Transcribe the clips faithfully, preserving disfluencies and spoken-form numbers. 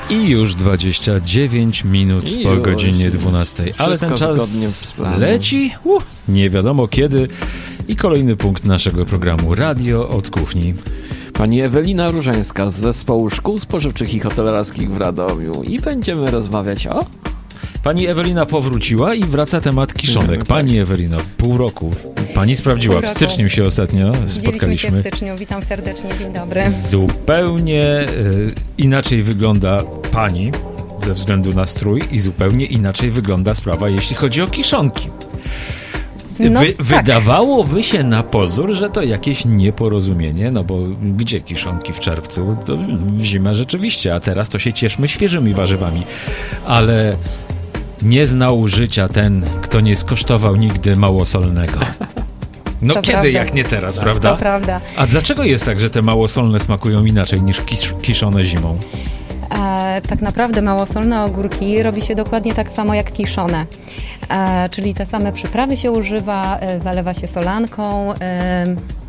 I już dwadzieścia dziewięć minut I po już. godzinie dwunastej. Ale ten czas leci, uh, nie wiadomo kiedy. I kolejny punkt naszego programu Radio od Kuchni. Pani Ewelina Różańska z Zespołu Szkół Spożywczych i Hotelarskich w Radomiu. I będziemy rozmawiać o... Pani Ewelina powróciła i wraca temat kiszonek. Pani Ewelino, pół roku. Pani sprawdziła, w styczniu się ostatnio spotkaliśmy. Widzieliśmy się w styczniu, witam serdecznie, dzień dobry. Zupełnie y, inaczej wygląda pani ze względu na strój i zupełnie inaczej wygląda sprawa, jeśli chodzi o kiszonki. No, Wy, tak. Wydawałoby się na pozór, że to jakieś nieporozumienie, no bo gdzie kiszonki w czerwcu? To w zimę rzeczywiście, a teraz to się cieszmy świeżymi warzywami. Ale nie znał życia ten, kto nie skosztował nigdy małosolnego. No To kiedy, prawda. jak nie teraz, prawda? To prawda. A dlaczego jest tak, że te małosolne smakują inaczej niż kisz, kiszone zimą? E, tak naprawdę małosolne ogórki robi się dokładnie tak samo jak kiszone. E, czyli te same przyprawy się używa, e, zalewa się solanką. E,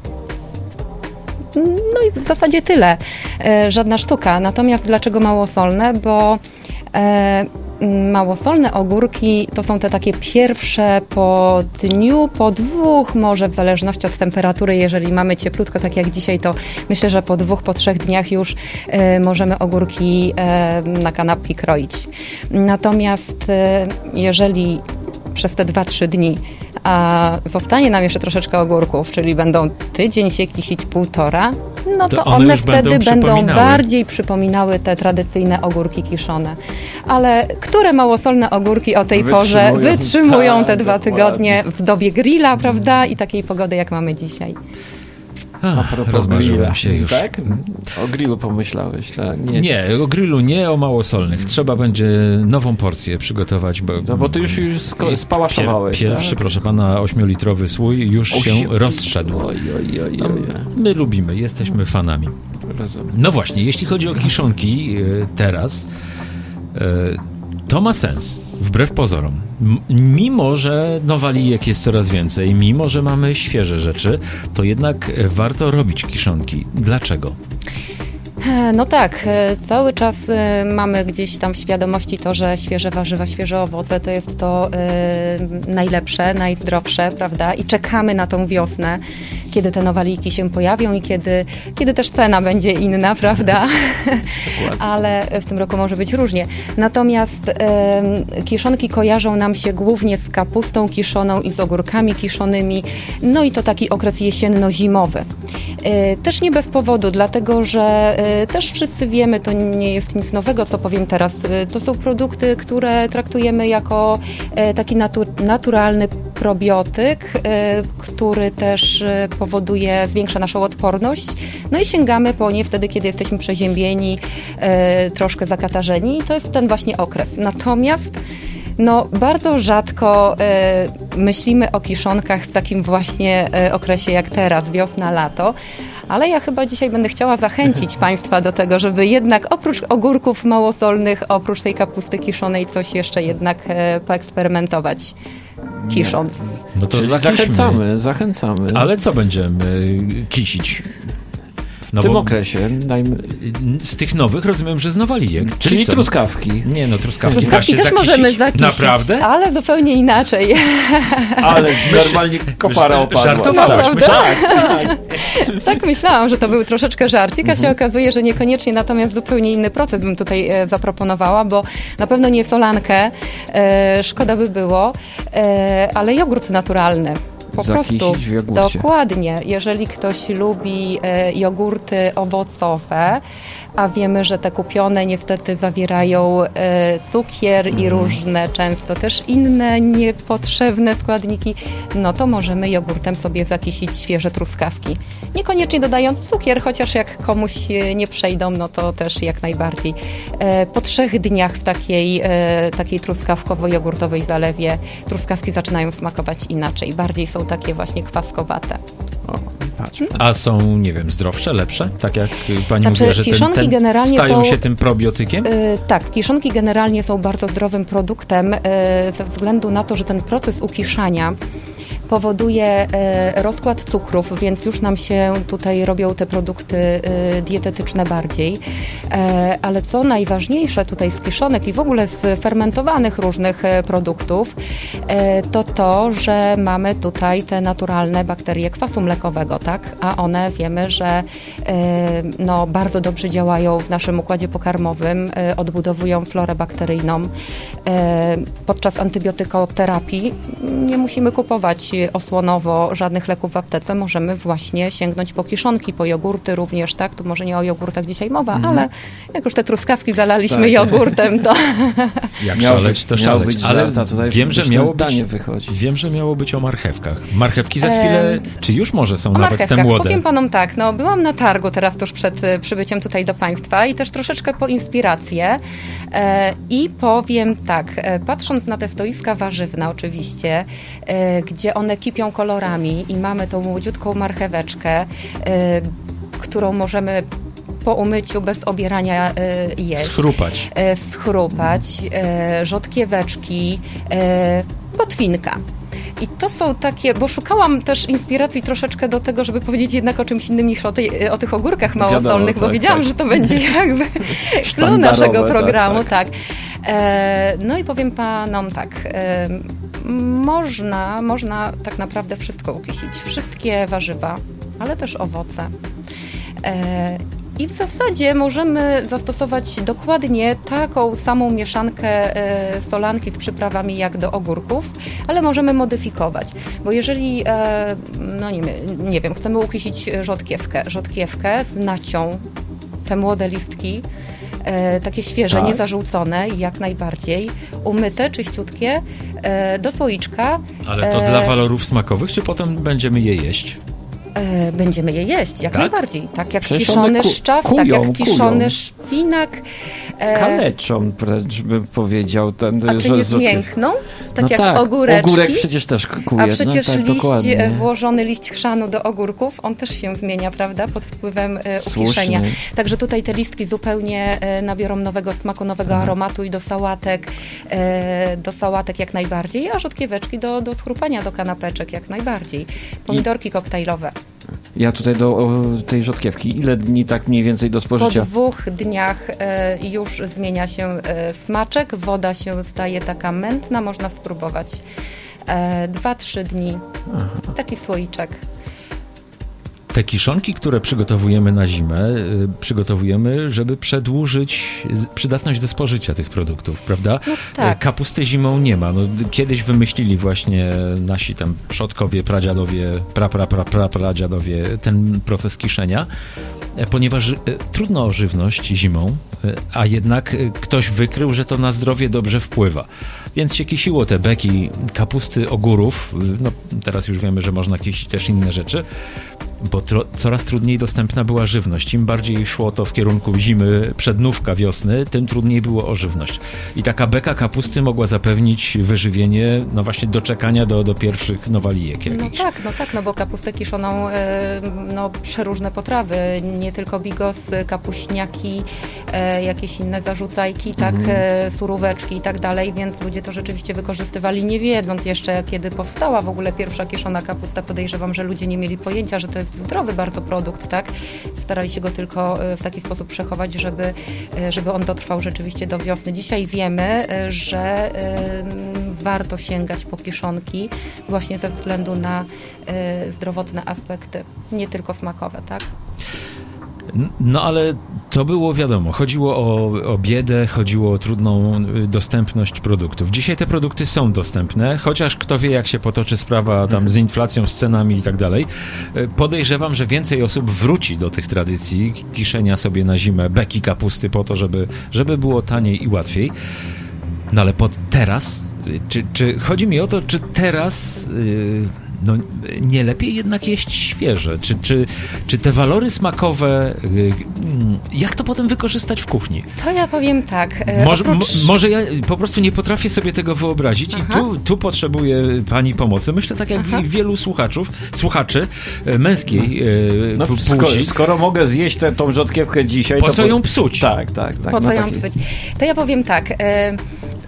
no i w zasadzie tyle. E, żadna sztuka. Natomiast dlaczego małosolne? Bo e, małosolne ogórki to są te takie pierwsze po dniu, po dwóch, może w zależności od temperatury. Jeżeli mamy cieplutko, tak jak dzisiaj, to myślę, że po dwóch, po trzech dniach już e, możemy ogórki e, na kanapki kroić. Natomiast e, jeżeli przez te dwa trzy dni a zostanie nam jeszcze troszeczkę ogórków, czyli będą tydzień się kisić, półtora, no to, To one one już wtedy będą będą przypominały. bardziej przypominały te tradycyjne ogórki kiszone. Ale które małosolne ogórki o tej porze Wytrzymują. wytrzymują Tak, te dwa dokładnie. tygodnie w dobie grilla, prawda? I takiej pogody, jak mamy dzisiaj. Ach, rozmarzyłem się już. Tak? O grillu pomyślałeś, tak? Nie. Nie, o grillu nie, o małosolnych. Trzeba będzie nową porcję przygotować. Bo, No bo ty już, już sko- spałaszowałeś, Pier, Pierwszy, tak? proszę pana, ośmiolitrowy słój już się Osi- rozszedł. Oj, oj, oj, No, oj. my lubimy, jesteśmy fanami. Rozumiem. No właśnie, jeśli chodzi o kiszonki y, teraz, y, to ma sens, wbrew pozorom. M- mimo, że nowalijek jest coraz więcej, mimo, że mamy świeże rzeczy, to jednak y, warto robić kiszonki. Dlaczego? No tak, e, cały czas e, mamy gdzieś tam w świadomości to, że świeże warzywa, świeże owoce to jest to e, najlepsze, najzdrowsze, prawda? I czekamy na tą wiosnę, kiedy te nowaliki się pojawią i kiedy, kiedy też cena będzie inna, prawda? Ale w tym roku może być różnie. Natomiast e, kiszonki kojarzą nam się głównie z kapustą kiszoną i z ogórkami kiszonymi, no i to taki okres jesienno-zimowy. E, też nie bez powodu, dlatego że e, też wszyscy wiemy, to nie jest nic nowego, co powiem teraz. To są produkty, które traktujemy jako taki natu- naturalny probiotyk, który też powoduje, zwiększa naszą odporność. No i sięgamy po nie wtedy, kiedy jesteśmy przeziębieni, troszkę zakatarzeni. I to jest ten właśnie okres. Natomiast no, bardzo rzadko e, myślimy o kiszonkach w takim właśnie e, okresie jak teraz, wiosna, lato. Ale ja chyba dzisiaj będę chciała zachęcić Państwa do tego, żeby jednak oprócz ogórków małosolnych, oprócz tej kapusty kiszonej coś jeszcze jednak e, poeksperymentować kisząc. No to Czyli zakiśmy. zachęcamy, zachęcamy. Ale co będziemy kisić? No w tym bo okresie dajmy... z tych nowych rozumiem, że z nowalijek. Czyli, Czyli co? truskawki. Nie no, truskawki, Truskawki da się też zakisić. możemy zakisić, Naprawdę? ale zupełnie inaczej. Ale normalnie kopara opadła. Żartowałaś, Naprawdę? myślałem. Tak myślałam, że to był troszeczkę żarcik, a się okazuje, że niekoniecznie, natomiast zupełnie inny proces bym tutaj e, zaproponowała, bo na pewno nie solankę, e, szkoda by było, e, ale jogurt naturalny. Po Zakisić prostu, w jogurcie. dokładnie. Jeżeli ktoś lubi e, jogurty owocowe, a wiemy, że te kupione niestety zawierają e, cukier Mhm. i różne, często też inne niepotrzebne składniki, no to możemy jogurtem sobie zakisić świeże truskawki. Niekoniecznie dodając cukier, chociaż jak komuś e, nie przejdą, no to też jak najbardziej. E, po trzech dniach w takiej, e, takiej truskawkowo-jogurtowej zalewie truskawki zaczynają smakować inaczej. Bardziej są takie właśnie kwaskowate. O, patrz. A są, nie wiem, zdrowsze, lepsze? Tak jak pani Znaczy, mówiła, że ten, kiszonki ten generalnie stają są- się tym probiotykiem? Yy, tak, kiszonki generalnie są bardzo zdrowym produktem yy, ze względu na to, że ten proces ukiszania powoduje e, rozkład cukrów, więc już nam się tutaj robią te produkty e, dietetyczne bardziej. E, ale co najważniejsze tutaj z kiszonek i w ogóle z fermentowanych różnych e, produktów, e, to to, że mamy tutaj te naturalne bakterie kwasu mlekowego, tak? A one wiemy, że e, no, bardzo dobrze działają w naszym układzie pokarmowym, e, odbudowują florę bakteryjną. E, podczas antybiotykoterapii nie musimy kupować osłonowo żadnych leków w aptece, możemy właśnie sięgnąć po kiszonki, po jogurty również, tak? Tu może nie o jogurtach dzisiaj mowa, mm. ale jak już te truskawki zalaliśmy tak. jogurtem, to... Jak szaleć, to szaleć. Być ale żarta, tutaj wiem, że miało być, wychodzi. wiem, że miało być o marchewkach. Marchewki za chwilę, e... czy już może są o nawet marchewkach. te młode? Powiem panom tak, no byłam na targu teraz tuż przed przybyciem tutaj do Państwa i też troszeczkę po inspirację e, i powiem tak, e, patrząc na te stoiska warzywne oczywiście, e, gdzie one kipią kolorami i mamy tą młodziutką marcheweczkę, e, którą możemy po umyciu bez obierania e, jeść. Schrupać. E, schrupać, e, rzodkieweczki, e, botwinka. I to są takie, bo szukałam też inspiracji troszeczkę do tego, żeby powiedzieć jednak o czymś innym niż o, tej, o tych ogórkach małosolnych, Wiadomo, bo tak, wiedziałam, tak. że to będzie jakby clue naszego programu. Tak, tak. E, no i powiem panom tak, e, można, można tak naprawdę wszystko ukisić. Wszystkie warzywa, ale też owoce. E, I w zasadzie możemy zastosować dokładnie taką samą mieszankę e, solanki z przyprawami jak do ogórków, ale możemy modyfikować, bo jeżeli, e, no nie, nie wiem, chcemy ukisić rzodkiewkę, rzodkiewkę z nacią, te młode listki, e, takie świeże, tak. niezażółcone, jak najbardziej, umyte, czyściutkie, e, do słoiczka. Ale to e, dla walorów smakowych, czy potem będziemy je jeść? Będziemy je jeść, jak tak? najbardziej. Tak jak Przecież kiszony ku- szczaw, kują, tak jak kiszony kują. szpinak. E... Kaleczą wręcz bym powiedział. Ten, A czy nie zmiękną? Tak no jak tak, ogóreczki. Ogórek przecież też kuje. A przecież no, tak, liść, dokładnie. włożony liść chrzanu do ogórków, on też się zmienia, prawda? Pod wpływem e, ukiszenia. Także tutaj te listki zupełnie e, nabiorą nowego smaku, nowego Aha. aromatu i do sałatek, e, do sałatek jak najbardziej, a rzodkieweczki do, do schrupania, do kanapeczek jak najbardziej. Pomidorki I... koktajlowe. Ja tutaj do o, tej rzodkiewki. Ile dni tak mniej więcej do spożycia? Po dwóch dniach e, już zmienia się e, smaczek, woda się staje taka mętna, można spróbować. E, dwa, trzy dni. Aha. Taki słoiczek. Te kiszonki, które przygotowujemy na zimę, y, przygotowujemy, żeby przedłużyć z, przydatność do spożycia tych produktów, prawda? No tak. Kapusty zimą nie ma. No, kiedyś wymyślili właśnie nasi tam przodkowie, pradziadowie, pra, pra, pra, pra, pradziadowie ten proces kiszenia, ponieważ y, trudno o żywność zimą, y, a jednak y, ktoś wykrył, że to na zdrowie dobrze wpływa. Więc się kisiło te beki kapusty, ogórów. No, teraz już wiemy, że można kisić też inne rzeczy, bo tro, coraz trudniej dostępna była żywność. Im bardziej szło to w kierunku zimy, przednówka wiosny, tym trudniej było o żywność. I taka beka kapusty mogła zapewnić wyżywienie, no właśnie do czekania do, do pierwszych nowalijek jakichś. No tak, no tak, no bo kapustę kiszoną, no przeróżne potrawy, nie tylko bigos, kapuśniaki, jakieś inne zarzucajki, tak, mm. suróweczki i tak dalej, więc ludzie to rzeczywiście wykorzystywali, nie wiedząc jeszcze, kiedy powstała w ogóle pierwsza kiszona kapusta. Podejrzewam, że ludzie nie mieli pojęcia, że to jest zdrowy bardzo produkt, tak? Starali się go tylko w taki sposób przechować, żeby, żeby on dotrwał rzeczywiście do wiosny. Dzisiaj wiemy, że y, warto sięgać po kiszonki właśnie ze względu na y, zdrowotne aspekty, nie tylko smakowe, tak? No ale to było wiadomo, chodziło o, o biedę, chodziło o trudną dostępność produktów. Dzisiaj te produkty są dostępne, chociaż kto wie, jak się potoczy sprawa tam z inflacją, z cenami i tak dalej. Podejrzewam, że więcej osób wróci do tych tradycji kiszenia sobie na zimę beki kapusty po to, żeby, żeby było taniej i łatwiej. No ale pod teraz, czy, czy chodzi mi o to, czy teraz... Yy, no, nie lepiej jednak jeść świeże? Czy, czy, czy te walory smakowe, jak to potem wykorzystać w kuchni? To ja powiem tak. Może, oprócz... m- może ja po prostu nie potrafię sobie tego wyobrazić Aha. i tu, tu potrzebuję pani pomocy. Myślę tak jak Aha. wielu słuchaczów, słuchaczy męskiej no, p- skoro, płci. Skoro mogę zjeść tę tą rzodkiewkę dzisiaj, po to co po... ją psuć? Tak, tak, tak. Po no co ją taki... psuć? To ja powiem tak.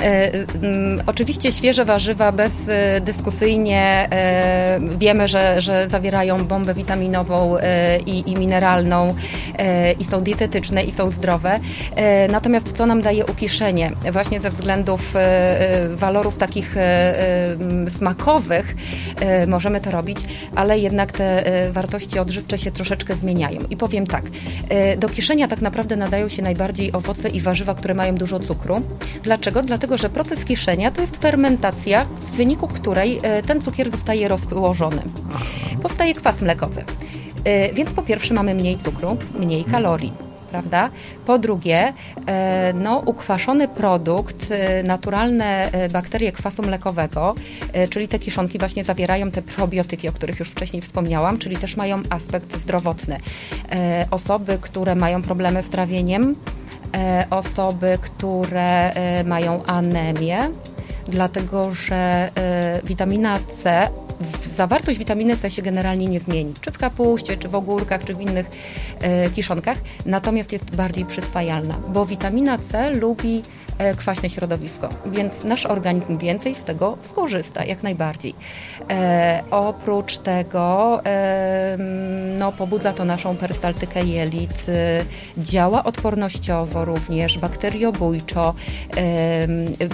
Oczywiście świeże warzywa bezdyskusyjnie wiemy, że, że zawierają bombę witaminową i, i mineralną i są dietetyczne i są zdrowe. Natomiast to nam daje ukiszenie właśnie ze względów walorów takich smakowych możemy to robić, ale jednak te wartości odżywcze się troszeczkę zmieniają. I powiem tak, do kiszenia tak naprawdę nadają się najbardziej owoce i warzywa, które mają dużo cukru. Dlaczego? Dlatego, że proces kiszenia to jest fermentacja, w wyniku której ten cukier zostaje rozłożony. Powstaje kwas mlekowy. Więc po pierwsze mamy mniej cukru, mniej kalorii. Prawda? Po drugie, no, ukwaszony produkt, naturalne bakterie kwasu mlekowego, czyli te kiszonki właśnie zawierają te probiotyki, o których już wcześniej wspomniałam, czyli też mają aspekt zdrowotny. Osoby, które mają problemy z trawieniem, osoby, które mają anemię, dlatego że witamina C, zawartość witaminy C się generalnie nie zmieni, czy w kapuście, czy w ogórkach, czy w innych e, kiszonkach, natomiast jest bardziej przyswajalna, bo witamina C lubi e, kwaśne środowisko, więc nasz organizm więcej z tego skorzysta, jak najbardziej. E, oprócz tego e, no, pobudza to naszą perystaltykę jelit, e, działa odpornościowo również, bakteriobójczo. E, e,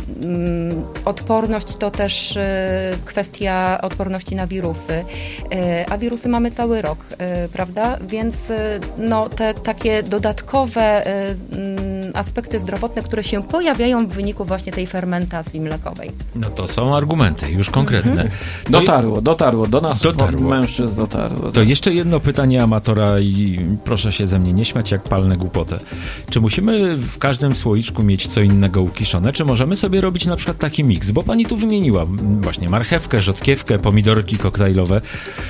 odporność to też e, kwestia odporności na wirusy, a wirusy mamy cały rok, prawda? Więc no, te takie dodatkowe aspekty zdrowotne, które się pojawiają w wyniku właśnie tej fermentacji mlekowej. No to są argumenty, już konkretne. Mhm. Dotarło, dotarło, do nas dotarło. Mężczyzn dotarło. To jeszcze jedno pytanie amatora i proszę się ze mnie nie śmiać, jak palnę głupotę. Czy musimy w każdym słoiczku mieć co innego ukiszone, czy możemy sobie robić na przykład taki miks? Bo pani tu wymieniła właśnie marchewkę, rzodkiewkę, pomidorki koktajlowe.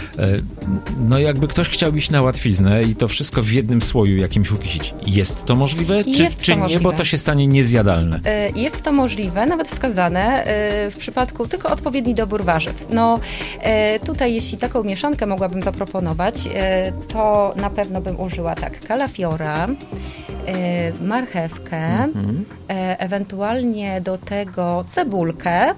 No jakby ktoś chciał iść na łatwiznę i to wszystko w jednym słoju jakimś ukisić. Jest to możliwe? Czy, Jest to czy nie, możliwe. bo to się stanie niezjadalne? Jest to możliwe, nawet wskazane w przypadku tylko odpowiedni dobór warzyw. No tutaj jeśli taką mieszankę mogłabym zaproponować, to na pewno bym użyła tak kalafiora, marchewkę, mhm. ewentualnie do tego cebulkę.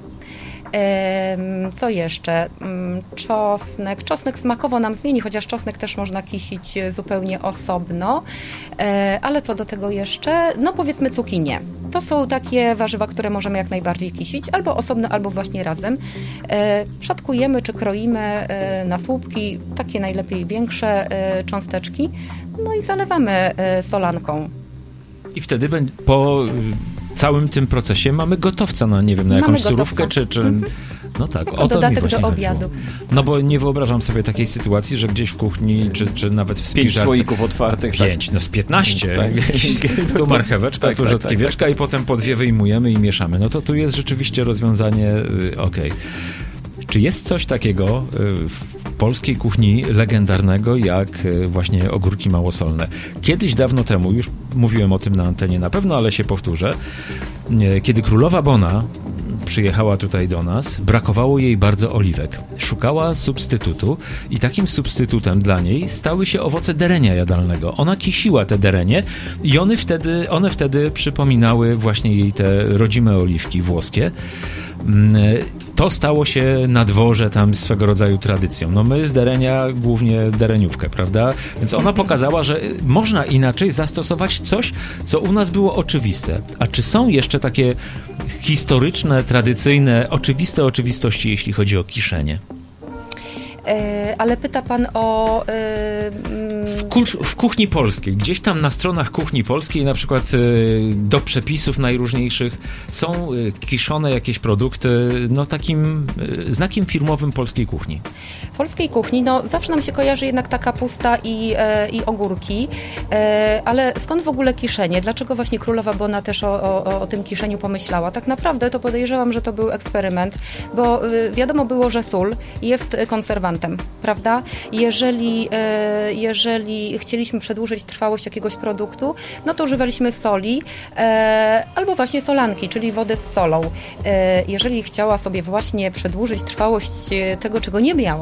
Co jeszcze? Czosnek. Czosnek smakowo nam zmieni, chociaż czosnek też można kisić zupełnie osobno. Ale co do tego jeszcze? No powiedzmy cukinię. To są takie warzywa, które możemy jak najbardziej kisić, albo osobno, albo właśnie razem. Szatkujemy czy kroimy na słupki, takie najlepiej większe cząsteczki, no i zalewamy solanką. I wtedy po całym tym procesie mamy gotowca na, nie wiem, na jakąś surówkę, czy... czy... Mm-hmm. No tak, o to dodatek mi do obiadu. Chodziło. No bo nie wyobrażam sobie takiej sytuacji, że gdzieś w kuchni, czy, czy nawet w spiżarce... Pięć słoików otwartych. Pięć, tak. No z piętnaście. Tak. Tu marcheweczka, tak, tu tak, rzodkieweczka tak, tak. I potem po dwie wyjmujemy i mieszamy. No to tu jest rzeczywiście rozwiązanie okej. Okay. Czy jest coś takiego w polskiej kuchni legendarnego, jak właśnie ogórki małosolne? Kiedyś, dawno temu, już mówiłem o tym na antenie na pewno, ale się powtórzę, kiedy królowa Bona przyjechała tutaj do nas, brakowało jej bardzo oliwek. Szukała substytutu i takim substytutem dla niej stały się owoce derenia jadalnego. Ona kisiła te derenie i one wtedy, one wtedy przypominały właśnie jej te rodzime oliwki włoskie. To stało się na dworze tam swego rodzaju tradycją. No my z derenia głównie dereniówkę, prawda? Więc ona pokazała, że można inaczej zastosować coś, co u nas było oczywiste. A czy są jeszcze takie historyczne, tradycyjne, oczywiste oczywistości, jeśli chodzi o kiszenie? Ale pyta pan o... W, kuch- w kuchni polskiej, gdzieś tam na stronach kuchni polskiej, na przykład do przepisów najróżniejszych są kiszone jakieś produkty, no takim znakiem firmowym polskiej kuchni. Polskiej kuchni, no zawsze nam się kojarzy jednak ta kapusta i, i ogórki, ale skąd w ogóle kiszenie? Dlaczego właśnie królowa Bona też o, o, o tym kiszeniu pomyślała? Tak naprawdę to podejrzewam, że to był eksperyment, bo wiadomo było, że sól jest konserwantem, prawda? Jeżeli, jeżeli chcieliśmy przedłużyć trwałość jakiegoś produktu, no to używaliśmy soli albo właśnie solanki, czyli wody z solą. Jeżeli chciała sobie właśnie przedłużyć trwałość tego, czego nie miała,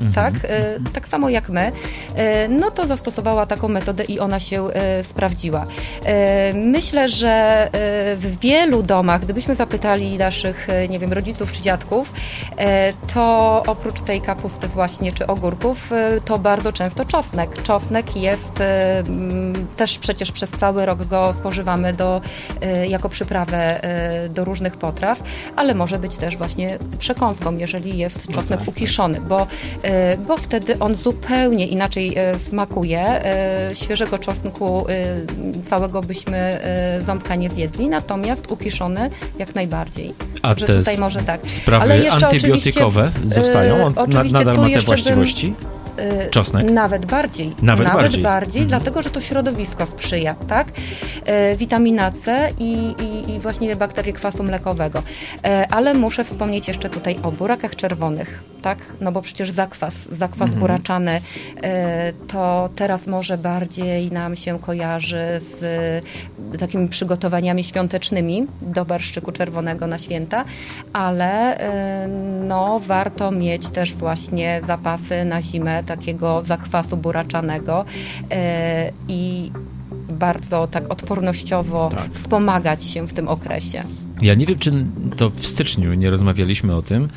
mhm. tak? E, tak samo jak my, e, no to zastosowała taką metodę i ona się e, sprawdziła. E, myślę, że e, w wielu domach, gdybyśmy zapytali naszych, e, nie wiem, rodziców czy dziadków, e, to oprócz tej kapusty właśnie, czy ogórków, e, to bardzo często czosnek. Czosnek jest e, m, też przecież przez cały rok go spożywamy do, e, jako przyprawę e, do różnych potraw, ale może być też właśnie przekąską, jeżeli jest czosnek no tak, ukiszony, tak. bo, e, bo wtedy on zupełnie inaczej e, smakuje. E, świeżego czosnku e, całego byśmy e, ząbka nie zjedli, natomiast ukiszony jak najbardziej. A że te tutaj może tak. sprawy ale jeszcze antybiotykowe zostają? On e, nadal ma te właściwości? Bym, Czosnek? Nawet bardziej. Nawet, Nawet bardziej, bardziej mhm. dlatego, że to środowisko sprzyja, tak? E, witamina C i, i, i właśnie bakterie kwasu mlekowego. E, ale muszę wspomnieć jeszcze tutaj o burakach czerwonych, tak? No bo przecież zakwas, zakwas mhm. buraczany e, to teraz może bardziej nam się kojarzy z e, takimi przygotowaniami świątecznymi do barszczyku czerwonego na święta, ale e, no warto mieć też właśnie zapasy na zimę takiego zakwasu buraczanego e, i bardzo tak odpornościowo tak. wspomagać się w tym okresie. Ja nie wiem, czy to w styczniu nie rozmawialiśmy o tym,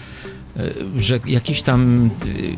że jakiś tam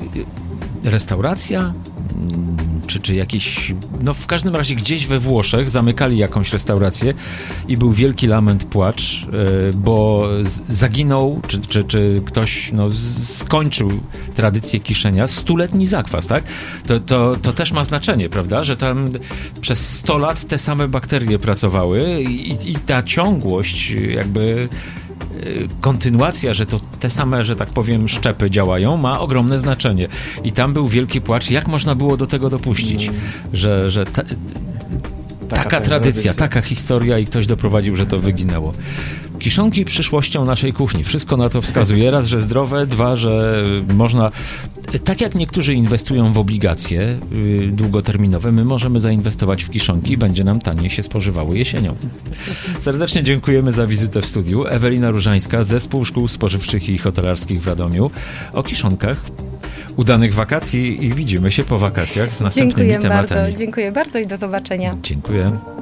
restauracja, czy, czy jakiś, no w każdym razie gdzieś we Włoszech zamykali jakąś restaurację i był wielki lament, płacz, bo zaginął, czy, czy, czy ktoś no, skończył tradycję kiszenia, stuletni zakwas, tak? To, to, to też ma znaczenie, prawda? Że tam przez sto lat te same bakterie pracowały i, i ta ciągłość jakby kontynuacja, że to te same, że tak powiem, szczepy działają, ma ogromne znaczenie. I tam był wielki płacz, jak można było do tego dopuścić, mm. że, że ta, taka, taka tradycja, taka historia i ktoś doprowadził, że to wyginęło. Kiszonki przyszłością naszej kuchni. Wszystko na to wskazuje. Raz, że zdrowe, dwa, że można... Tak jak niektórzy inwestują w obligacje yy, długoterminowe, my możemy zainwestować w kiszonki i będzie nam taniej się spożywały jesienią. Serdecznie dziękujemy za wizytę w studiu. Ewelina Różańska, Zespół Szkół Spożywczych i Hotelarskich w Radomiu. O kiszonkach. Udanych wakacji i widzimy się po wakacjach z następnymi Dziękuję tematami. Bardzo, dziękuję bardzo i do zobaczenia. Dziękuję.